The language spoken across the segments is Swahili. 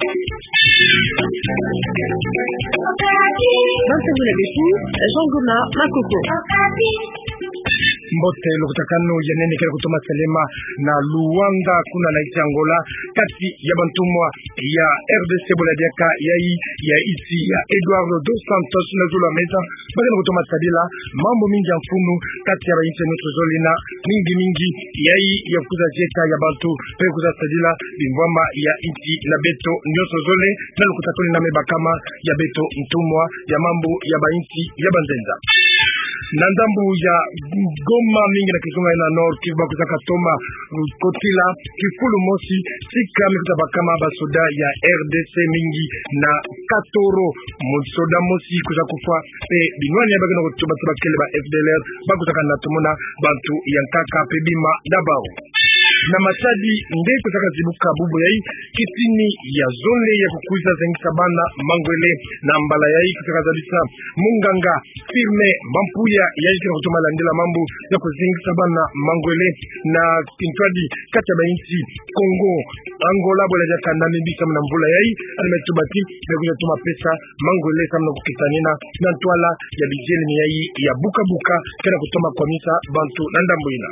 Jean Goma Makoko Mbote lukutakano ya nene kile kutuma Selema na Luanda kuna na iti Angola kati ya bantumwa ya RDC Boladiaka ya iti ya Eduardo dos Santos na zula meza bagana kutuma Sabila mambo mingi ya mfunu kati ya bainchi nusu zolina mingi ya kuza jeta ya bantu pe kuza Sabila bimwamba ya iti la beto nyoso zole na lukutakano na mebakama ya beto ntumwa ya mambo ya bainchi ya banzenza na ndambu ya Goma mingi na Kizunga na Nord Kivu bakuzaka Toma Kotila Kifulu Mosi sika mikuta bakama basoda ya RDC mingi na Katoro musoda Mosi kuza kufa pe binwani ya bagana kutuba kele ba FDLR bakuzaka na tumuna bantu yankaka pe bima dabao na Matadi nde kutaka zibuka bubu yai kitini ya zone ya kukuza zengisa bana Mangwele na mbala yai kutaka zabisa Munganga firme Mampuya yai kina kutuma landela mambo ya kuzingisa bana Mangwele na Kintwadi kata bainti Kongo Angola bola jaka Namibia samna mbula yai alimetubati na kutuma pesa Mangwele samna kukitanina na ntwala ya bijeli ni yai ya buka kena kutuma kwa misa bantu nandambuina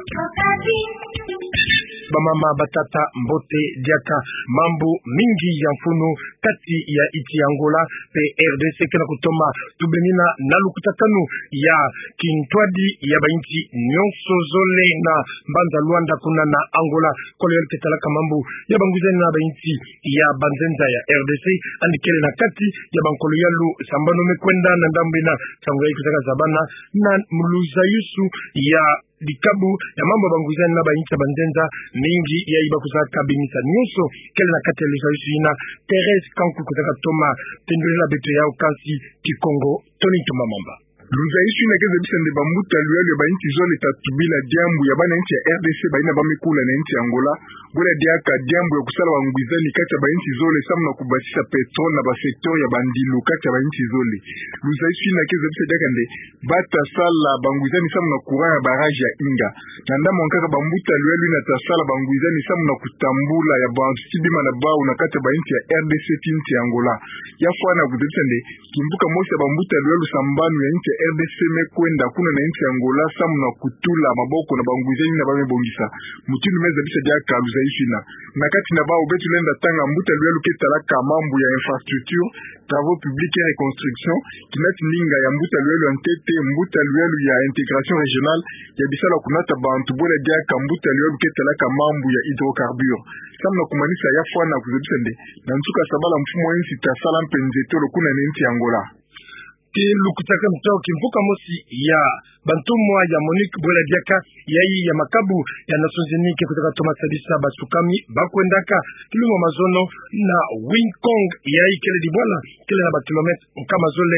bamama batata mbote diaka mambo mingi ya mfunu kati ya iti Angola pe RDC kena kutoma tubenina na lukutakanu ya Kintwadi ya bainti nyonso zole na mbanza Luanda kuna na Angola kole yote talaka mambo ya banguzeni na bainti ya banzenza ya RDC andikele na kati ya bankolo yalu sambano mekwenda na ndambina tangu ya kutaka zabana na muluza yusu ya dikabu ya mambo banguzani na bainchi bandenza mingi ya iba kuzaka binisa nyuso kele na kati ya lisa Therese Kanku kutaka Toma tendela beto yao kansi Kikongo Tony Tumamamba Luzaishi na keze bisende bambuta luelu ba inchi zone tatubila diambu ya bana inchi ya RDC baina bamikula na inchi Angola bole diaka diambu ya kusala wangwizani kati ya ba inchi zone samna kubasisa petrol na ba sektor ya bandilu kati ya ba inchi zone Luzaishi na keze bisende kande bata sala bangwizani samna courant ya barrage ya Inga na ndama nkaka bambuta luelu na tasala bangwizani samna kutambula ya bambima na bau na kati ya ba inchi ya RDC tinti ya Angola ya fwana kuzebisende kimbuka mosi ya bambuta luelu sambanu ya inchi RDC mekwenda kuna na inchi Angola samu na kutula maboko na banguzeni na bamebongisa mutinu meza bisa dia kaluzaishi na kati na bao betu lenda tanga mbuta luelu ketalaka mambo ya infrastructure travaux publics et reconstruction kinati ninga ya mbuta luelu antete mbuta luelu ya intégration régionale ya bisala kunata bantu bole dia kambuta luelu ketalaka mambo ya hydrocarbures samu na kumanisa ya fwana kuzebisende na nsuka sabala mfumo inchi tasala mpenzetolo kuna na inchi Angola lukutaka mtao kimvuka mosi ya bantumwa ya Monique Bola Diaka yai ya makabu ya nasonzinike kutaka Thomas Sabisa basukami bakwendaka kilimo mazono na Wing Kong yai kele dibwala kele na bakilometre kama zole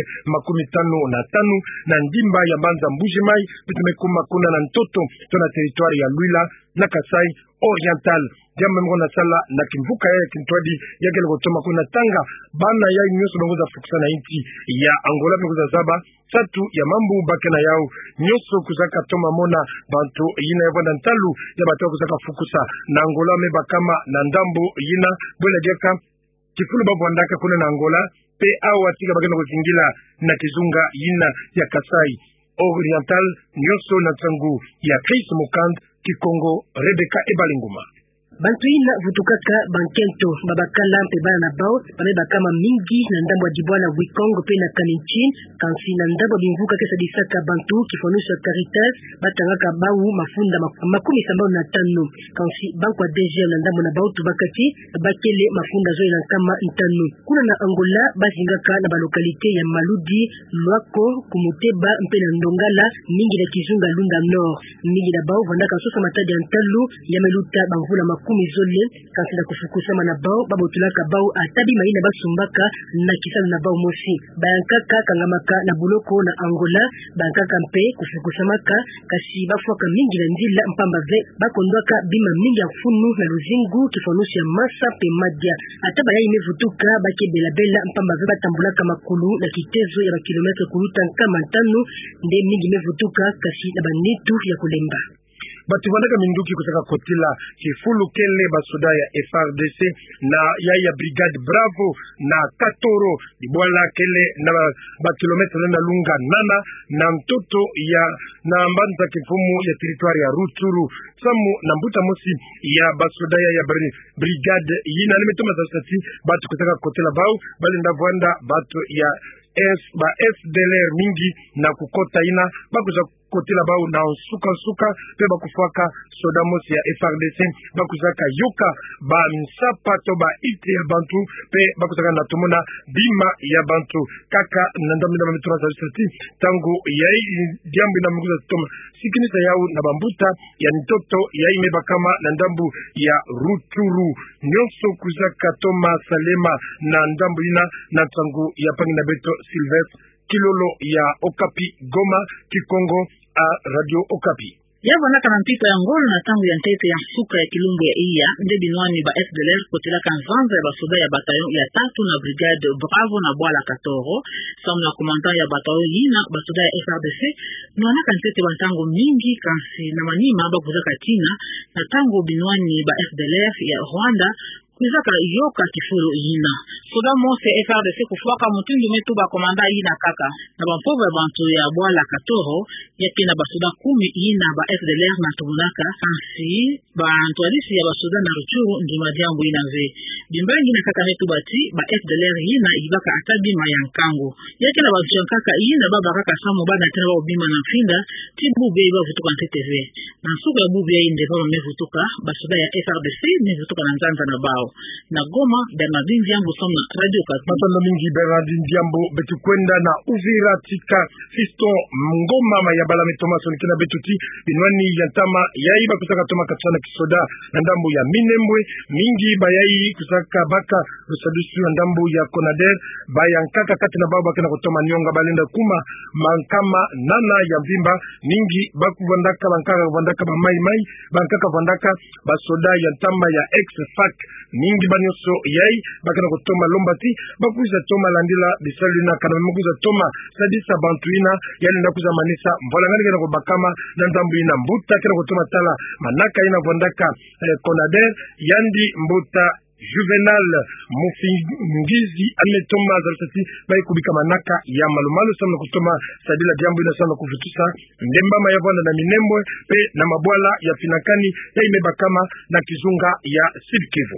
55 na ndimba ya Banza Mbuji Mai bitumekuma kuna na ntoto tona territoire ya Luila na Kasai Oriental jambo mwana sala na kimvuka ya Kintwadi ya kele kutoma kuna tanga bana ya nyoso bangoza fuksa na inti ya Angola bangoza zaba tatu ya mambu bakena yao nyoso kuzaka Toma mona bantu yina ya banda ntalu ya batu kuzaka fukusa na Angola mebakama na ndambo yina bwela jeka kifulu babu andaka kuna na Angola pe au atika bakena kuzingila na Kizunga yina ya Kasai Oriental nyoso na tangu ya Chris Mukand Kikongo Rebecca Ebalinguma bantu ina vutukaka bankento babakala mpe bana na bao pameba kama mingi na ndambo ya Dibwana Wikongo pe na Kaninchin kansi na ndambo binvuka kesa disaka bantu kifonusha Caritas batangaka bau mafunda makumi sambao na tano kansi banko DG na ndambo na bao tubakati bakele mafunda zo na kama ntano kuna na Angola bazingaka na balokalite ya Maludi Lwako Kumuteba mpe na Ndongala mingi na Kizunga Lunda Nord mingi na bao vandaka sosa matadi ya ntalu ya meluta bangvula kumizole kasi na kufukusama na bao babotulaka bao atabi maina basumbaka na kisalu na bao mosi bayankaka kangamaka na buloko na Angola bayankaka mpe kufukusamaka kasi bafwaka mingi na ndila mpamba ve bakondwaka bima mingi ya funu na luzingu kifanusi ya masa pe madia ataba ya imevutuka bakebela bela mpamba ve batambulaka makulu na kitezo ya bakilometre kuluta kama 5 nde mingi imevutuka kasi na banitu ya kulemba batu vandaka minduki kusaka kotila kifulu kele basoda ya FRDC na ya brigade Bravo na Katoro dibwala kele na ba kilometre na lunga nana na mtoto ya na mbanza kifumu ya territoire ya Rutshuru samu na mbuta mosi ya basoda ya brigade yina nimetoma za stati batu kusaka kotila bao bali ndavwanda batu ya FDLR mingi na kukota ina bakuza kotila bao na suka pe bakufaka soda mosi ya FRDC bakuzaka yoka ba msapa to ba ite ya bantu pe bakuzaka na tumuna bima ya bantu kaka nandamina mamitoma za stati tangu yai diambu na mguza toma sikinisa yao na bambuta ya mtoto yai mebakama na ndambu ya Rutshuru nyonso kuzaka toma salema na ndambu ina na tangu ya pangi na beto Sylvestre Kilolo ya Okapi Goma Kikongo a Radio Okapi. Yabona kana mpito ya ngolo na tangu ya ntete ya suka ya kilungu ya iya nde binwani ba FDLR kotela kanzanza ya basoda ya bataillon ya 3 na brigade Bravo na Bwala Katoro samu na komandant ya bataillon yina basoda ya FRDC nwana kantete bantango mingi kansi na manima bakuzaka China na tangu binwani ba FDLR ya Rwanda kuzaka yoka kifuru yina soda mose FRDC kufuaka mutindu metu ba komanda yina kaka na bampova bantu ya Bwala Katoro yake na basoda 10 yina ba FDLR na tumunaka ansi ba antoalisi ya basoda na Rutshuru ndima jambo yina ve bimbangi na kaka metu bati ba FDLR yina ibaka atabi mayankango yake na bantu kaka yina baba kaka samu bana tena ba bima na finda tibu be ba vutuka NTTV na suku ya bubu ya inde ba mevutuka basoda ya FRDC mevutuka na nzanza na bao na Goma Bernardin Diambo somna Radio Okapi. Matanda mingi Bernardin Diambo betu kwenda na Uvira tika Fiston Ngoma mayabala mitoma sonikina betuti binwani yantama yaiba kusaka toma katsana kisoda na ndambo ya Minembwe mingi bayai kusaka baka usadusi na ndambo ya Konader bayankaka kati na baba kana kutoma nyonga balenda kuma mankama nana ya Mvimba mingi bakuvandaka bankaka vandaka ba mai bankaka vandaka basoda yantama ya ex-fac mingi banyoso yai bakana kutoma lombati bakuza toma landila bisalina kana mukuza toma sadisa bantuina yali ndakuza manisa mbola ngani kana kubakama na ndambu ina mbuta kana kutoma tala manaka ina vondaka Konader yandi mbuta Juvenal Mufingizi ametoma zarsati bai kubika manaka ya malumalu sana kutoma sadila jambo ina sana kufutusa ndemba mayavona na Minembwe pe na mabwala ya Finakani ya imebakama na Kizunga ya Sud-Kivu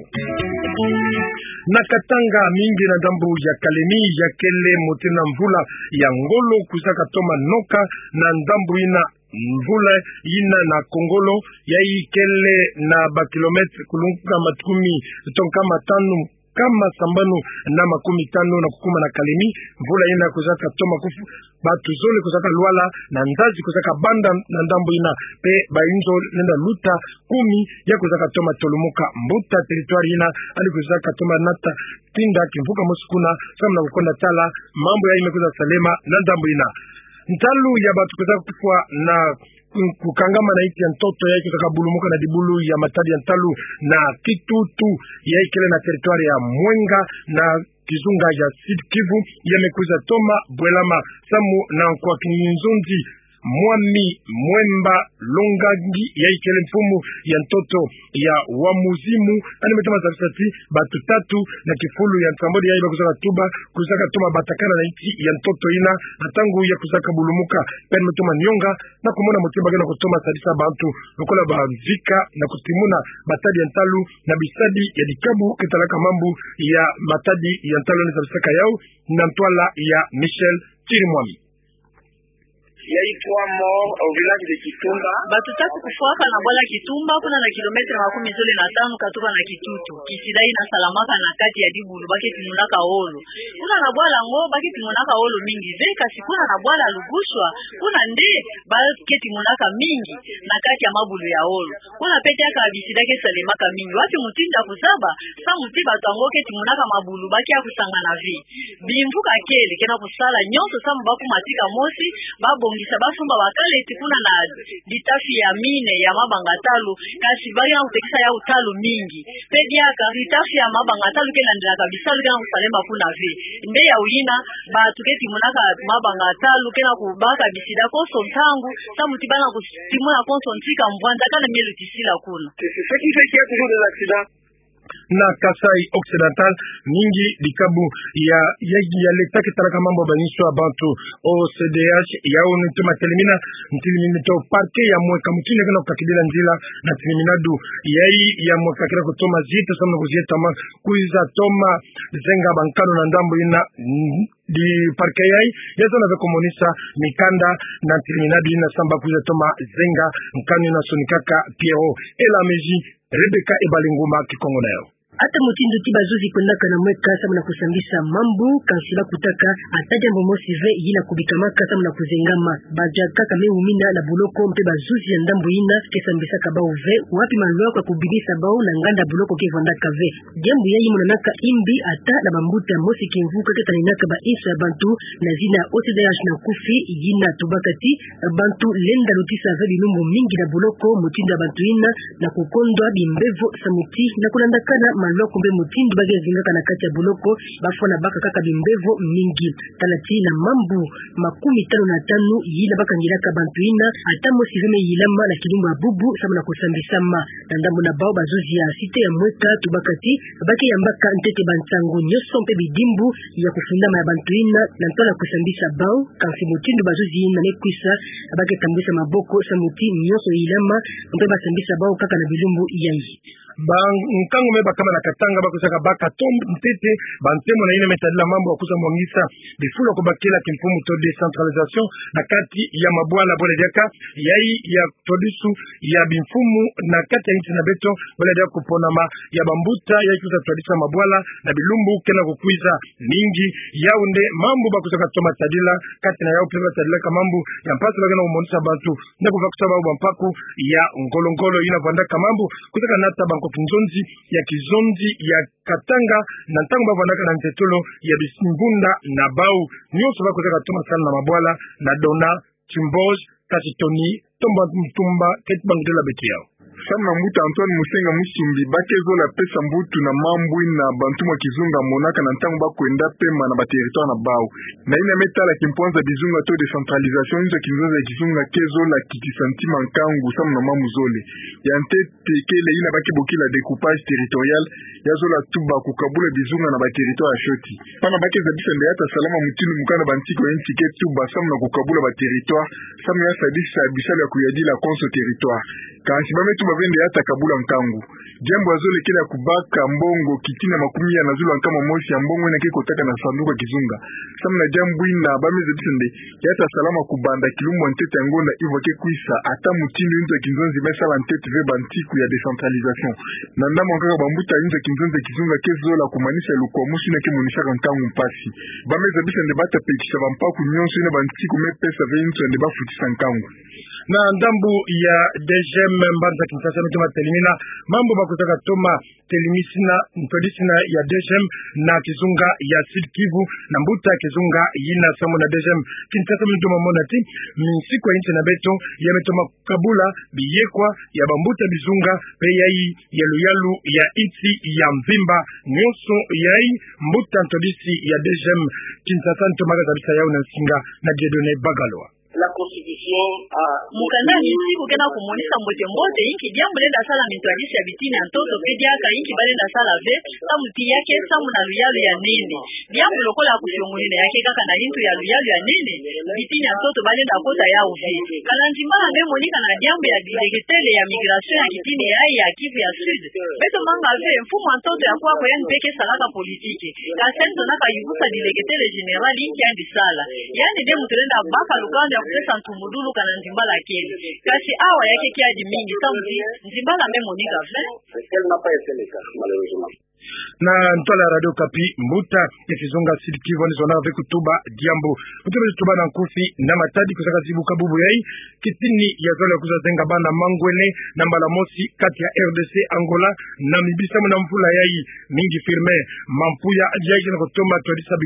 na Katanga mingi na ndambu ya Kalemi ya kele motina mvula ya ngolo kusaka toma noka na ndambu ina mvula ina na Kongolo ya ikele na bakilometre kulunguka matukumi tonka matanu kama sambanu na 15 na kukuma na Kalemi mvula ina kuzaka toma kufu batu zole kuzaka Luala na Nzazi kuzaka Banda na ndambo ina pe bainzo nenda luta 10 ya kuzaka toma Tolumuka mbuta territoire ina ali kuzaka toma nata tinda kimvuka muskuna samna kukonda tala mambo ya imekuza salema na ndambo ina ntalu ya batu kuzaka kufua na kukangama na iti ya ntoto ya kutaka bulumuka na dibulu ya matadi ya ntalu na Kitutu ya ikele na territoire ya Mwenga na Kizunga ya Sud-Kivu ya mekuza toma Bwelama samu na kwa Kinzonzi Mwami Mwemba Longangi ya ikele mfumu ya ntoto ya Wamuzimu animetoma zarisati batu 3 na kifulu ya Nsambodi ya iba kuzaka tuba kuzaka toma batakana na iti ya ntoto ina atangu ya kuzaka bulumuka pene metoma nyonga na kumona mutimba gena kutoma sadisa bantu nukola bavika na kutimuna batadi ya ntalu na bisadi ya dikabu kitalaka mambu ya matadi ya ntalu ni zarisaka yao na ntwala ya Michel Chirimwami yaitwa mort au village de Kitumba. Batu tatu kufuaka na Bwala Kitumba kuna na kilometre 15 katoka na Kitutu. Kisidai na salamaka na kati ya dibulu baki timunaka holo. Kuna na Bwala ngo baki timunaka holo mingi zeka sikuna na Bwala Lugushwa. Kuna nde baki timunaka mingi na kati ya mabulu ya holo. Kuna pete aka bisidake salemaka mingi. Wati mutinda kusaba sa mutiba tangoke timunaka mabulu baki akusanga na vi. Bimvuka kele kena kusala nyonso sa mbaku matika mosi babo balungisa basumba bakale tikuna na litafi ya mine ya mabanga talu kasi bali na kutekisa ya utalu mingi pedia ka litafi ya mabanga talu kena ndila kabisa lukena kusalema kuna ve mbe ya uyina ba tuketi munaka mabanga talu kena kubaka bisida koso ntangu samuti bana kutimuna koso ntika mbwanda kana mielu tisila kuna c'est ce qui fait qu'il y a toujours des accidents. Na Kasai Occidental mingi likabu ya leta kitalaka mambo banisho abantu OCDH ya unituma telemina ntilimina to parke ya mweka mutine kana kukakidila njila na tiliminadu ya mweka kila kutoma zita samna kuzieta kuiza toma zenga bankano na ndambo ina di parke yazo na vekomonisa mikanda na tiliminadu ina samba kuiza toma zenga nkano ina sonikaka Piero ela meji Rebecca Ebalinguma Kikongo nayo. Hata mutindo tibazuzi kondaka na mweka samu na kusambisa mambu kansila kutaka ataja mbomosi ve yina kubikamaka samu na kuzengama bajaka kame umina na buloko mpe bazuzi ya ndambu ina kesambisa kabao ve wapi maluwa kwa kubidisa bao na nganda buloko kevondaka ve jambu ya yimu nanaka imbi ata na bambuta mosi kimvuka keta ninaka ba isa ya bantu na zina OCDH na kufi yina tubakati bantu lenda lutisa ve bilumbu mingi na buloko mutindo ya bantu ina na kukondwa bimbevo samuti na kunandakana maloko mbe mutindo bage zingaka na kati ya buloko bafona baka kaka bimbevo mingi talati na mambu 15 yila baka ngilaka bantu ina ata mosi veme yilama na kilimo ya bubu sama na kusambisama na ndambo na bao bazuzi ya site ya mweka tubakati bake yambaka ntete bantango nyoso mpe bidimbu ya kufundama ya bantu ina na ntala kusambisa bao kansi mutindo bazuzi ina nekwisa bake tambisa maboko samuti nyoso yilama mpe basambisa bao kaka na bilumbu yayi nkango meba kama na katanga bakusaka baka tombe mpete bantemo na ine metadila mambo wakusa mwangisa bifula kubakela kimfumu to decentralisation na kati ya mabwana bole diaka yai ya produsu ya bimfumu na kati ya inchi na beto bole diaka kuponama ya bambuta yai kusa tradisa mabwala na bilumbu kena kukuiza mingi yaunde mambo bakusaka toma tadila kati na yao peba tadila ka mambo ya mpasu bagena umonisa bantu na kufakusa babu bampaku ya ngolongolo ina vanda kamambo kutaka nata banko kinzonzi ya kizonzi ya katanga na ntango bavandaka na ntetolo ya bisimbunda na bau nyoso bakozaka toma sana na mabwala na dona chimboj katitoni tomba mtumba ketibangela bekiao Samna Muta Antoine Musenga Musumbi bakezo la pesa mbutu na mambu na bantuma kizunga monaka na ntango bakwenda pema na ba territoire na bao na ina metala kimponza bizunga to decentralisation inzo kinzoza kizunga kezo la kitisanti mankangu samna mamuzole ya ntete kele ina bakibokila découpage territorial yazo la tuba kukabula bizunga na ba territoire shoti pana bakeza bisende yata salama mutinu mukana bantiko yentike tuba samna kukabula ba territoire samna ya sadisa bisala ya kuyadila konso territoire kansi bametu bavende hata kabula nkangu jambo azole kila kubaka mbongo kitina makumia na zulu kama moshi ya mbongo ina kiko taka na sanduka kizunga samna jambo ina bameze bisende yata salama kubanda kilumwa ntete ngonda ivo ke kuisa ata mutinu inzo kinzonzi mesala ntete ve bantiku ya decentralisation na ndamo kaka bambuta inzo kinzonzi kizunga kezola kumanisha lukomushi na kemunisha nkangu mpasi bameze bisende bata pekisha bampaku nyonso ina bantiku mepesa ve inzo ende bafutisa nkangu na ndambu ya DGM mbanza Kinshasa mtuma telimina mambo bakutaka toma telimisina mpodisina ya DGM na kizunga ya Sud Kivu na mbuta kizunga yina samo na DGM Kinshasa mtuma monati misiku ya inchi na beto ya metoma kabula biyekwa ya bambuta bizunga pe yai ya luyalu ya inchi ya mvimba nyoso yai mbuta ntodisi ya DGM Kinshasa mtuma kabisa yao na singa na Jedone Bagaloa La constitution a mukanda nisi kukena kumonisa mbote mbote inki jambo lenda sala mitwadisi ya bitini ya ntoto pediaka inki balenda sala ve samuti yake samu na luyalu ya nene jambo lokola kushongolina yake kaka na hintu ya luyalu ya nene bitini ya ntoto balenda kota ya uvi kalanjimala mbe monika na jambo ya dilegetele ya migration ya kitini ya ya Kivu ya Sud beto manga ve mfumu ya ntoto ya kwako yani peke salaka politike kasento naka yugusa dilegetele generali inki andi sala yani demu tulenda baka luganda pesa ntumudulu kana nzimbala kele kasi awa yake kiadi mingi samuti nzimbala memo nika vle elle n'a pas été le cas malheureusement na ntola radio kapi mbuta ikizunga Sud Kivu ni zona ve kutuba diambo kutuba tuba na nkufi na matadi kusaka zibuka bubu yai kitini ya zola kuzazenga bana mangwele na mbala mosi kati ya RDC Angola na mibisa na mvula yai mingi firme mampuya ajaji na kutoma todisa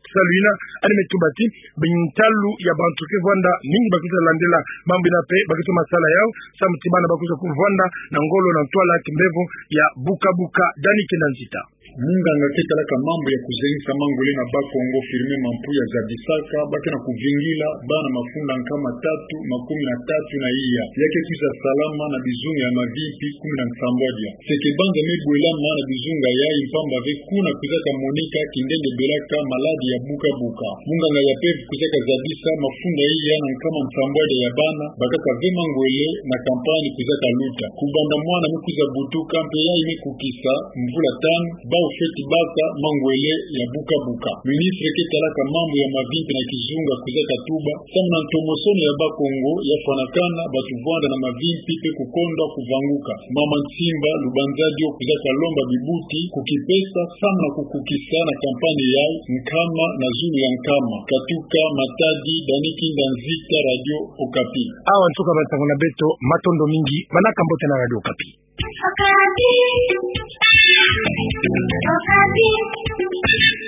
Saluina alimetumbati bintalu ya bantu ke Rwanda mingi bakuza landela mambo na pe bakuza masala yao samtibana bakuza kuvanda na ngolo na twala kimbevo ya buka dani kenanzita Munganga ketalaka mambo ya kuzenisa mangole na Bakongo firme mampu ya Zadisaka bake na kuvingila bana mafunda nkama 13 na iya yake kuza salama na bizunga ya mavipi 17 seke banga mebwela na bizunga ya impamba ve kuna kuzaka Monika kindende belaka maladi ya buka Munganga ya pevu kuzaka Zadisa mafunda iya na nkama 17 ya bana bakaka ve mangole na kampani kuzaka luta kubanda mwana mkuza butuka mpe ya ime kukisa mvula tano ufeti baka mangwele ya buka ministre ketalaka mambo ya mavimpi na kizunga kuzaka tuba samna ntomosono ya Bakongo ya fanakana batuvanda na mavimpi pe kukonda kuvanguka mama Nsimba Lubanzadio kuzaka lomba bibuti kukipesa samna kukukisa na kampani ya nkama na zulu ya nkama katuka Matadi Daniki Ndanzika Radio Okapi awa ntuka batango na beto matondo mingi banaka mbote na Radio Okapi Okapi.